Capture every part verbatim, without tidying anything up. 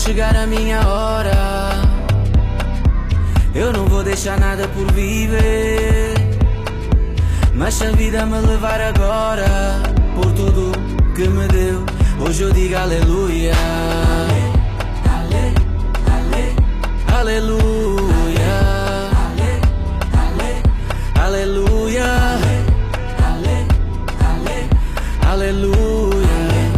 chegar a minha hora. Eu não vou deixar nada por viver, mas se a vida me levar agora, por tudo que me deu, hoje eu digo aleluia. Ale, ale, ale, aleluia. Ale, ale, aleluia. Ale, ale, aleluia.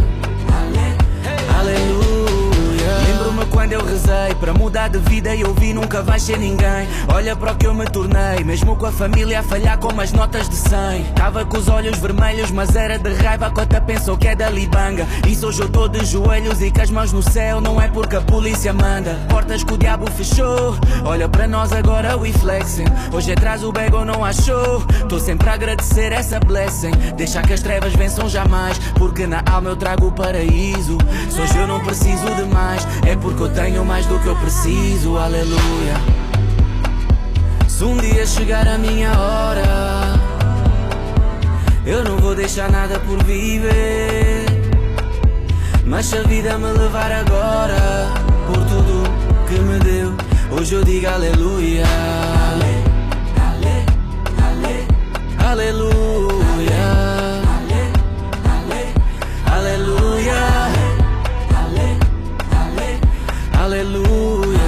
Lembro-me quando eu rezei para mudar de vida e eu vi nunca vais ser ninguém. Olha para o que eu me tornei, mesmo com a família a falhar como as notas de cem. Tava com os olhos vermelhos, mas era de raiva. A cota pensou que é da libanga. Isso hoje eu tô de joelhos e com as mãos no céu. Não é porque a polícia manda, portas que o diabo fechou. Olha para nós agora we flexing. Hoje atrás o bego não achou. Tô sempre a agradecer essa blessing. Deixa que as trevas vençam jamais, porque na alma eu trago o paraíso. Se hoje eu não preciso de mais, é porque eu tenho mais do que eu preciso. Aleluia. Se um dia chegar a minha hora, eu não vou deixar nada por viver, mas se a vida me levar agora, por tudo que me deu, hoje eu digo aleluia. Ale, ale, ale, aleluia. Ale, ale, aleluia. Ale, ale, aleluia.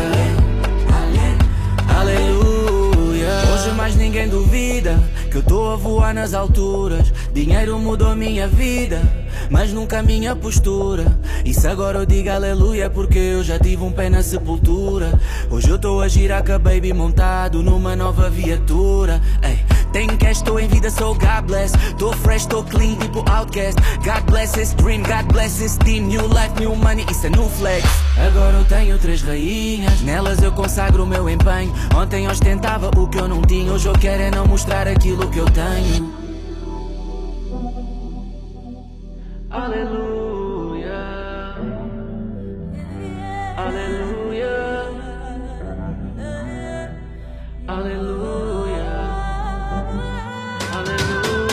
Hoje mais ninguém duvida que eu tô a voar nas alturas. Dinheiro mudou minha vida, mas nunca minha postura. E se agora eu digo aleluia, porque eu já tive um pé na sepultura. Hoje eu tô a girar com a baby montado numa nova viatura. Ei, tenho cash, estou em vida, sou God bless. Tô fresh, tô clean, tipo outcast. God bless this dream, God bless this team. New life, new money, isso é new flex. Agora eu tenho três rainhas, nelas eu consagro o meu empenho. Ontem ostentava o que eu não tinha, hoje eu quero é não mostrar aquilo que eu tenho. Aleluia. Aleluia. Aleluia. Aleluia.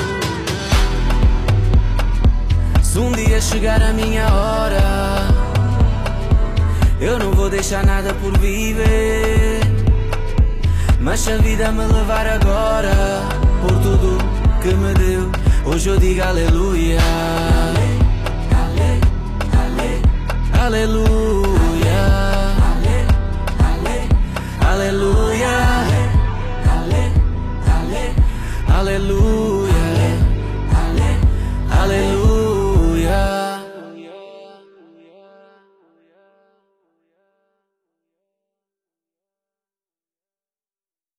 Se um dia chegar a minha hora, eu não vou deixar nada por viver, mas se a vida me levar agora, por tudo que me deu, hoje eu digo aleluia. Ale, ale, ale, aleluia. Ale, ale, aleluia. Ale, ale, aleluia.